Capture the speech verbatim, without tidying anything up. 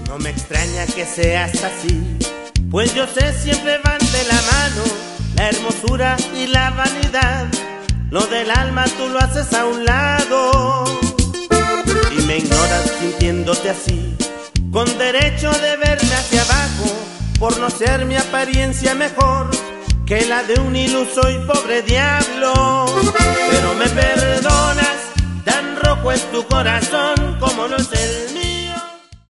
No me extraña que seas así, pues yo sé siempre van de la mano la hermosura y la vanidad. Lo del alma tú lo haces a un lado y me ignoras sintiéndote así, con derecho de verme hacia abajo por no ser mi apariencia mejor que la de un iluso y pobre diablo. Pero me